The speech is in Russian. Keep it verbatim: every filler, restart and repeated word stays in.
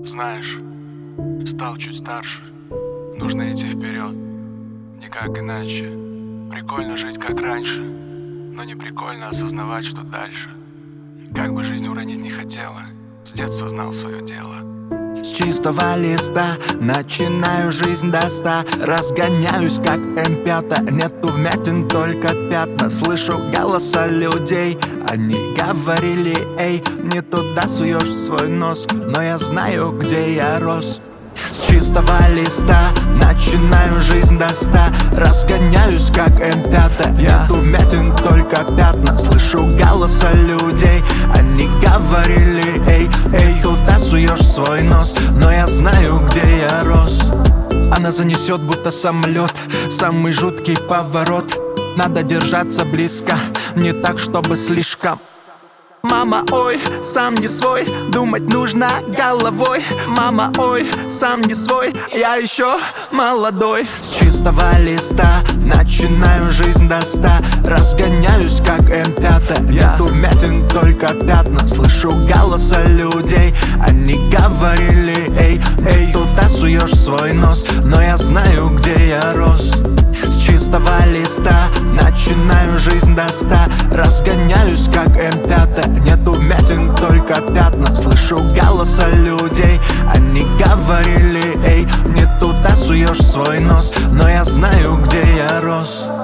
Знаешь, стал чуть старше, нужно идти вперед, никак иначе. Прикольно жить как раньше, но не прикольно осознавать, что дальше. Как бы жизнь уронить не хотела, с детства знал свое дело. С чистого листа начинаю жизнь до ста. Разгоняюсь как эм пять, нету вмятин, только пятна. Слышу голоса людей, они говорили: эй, не туда суешь свой нос. Но я знаю, где я рос. С чистого листа начинаю жизнь до ста. Разгоняюсь как эм пять, нету вмятин, только пятна. Слышу голоса людей, они говорили: эй, эй, туда суешь свой нос. Но я знаю, где я рос. Она занесет, будто самолет, самый жуткий поворот. Надо держаться близко, не так, чтобы слишком. Мама, ой, сам не свой, думать нужно головой. Мама, ой, сам не свой, я еще молодой. С чистого листа начинаю жизнь до ста. Разгоняюсь как эм пять, нету вмятин, только пятна. Слышу голоса людей, они говорили: эй, эй, туда суешь свой нос. Но я знаю, где я рос. С чистого листа начинаю жизнь до ста. Разгоняюсь как эм пять, нету вмятин, только пятна. Слышу голоса людей, они говорили: эй, не туда суешь свой нос. Но я знаю, где я рос.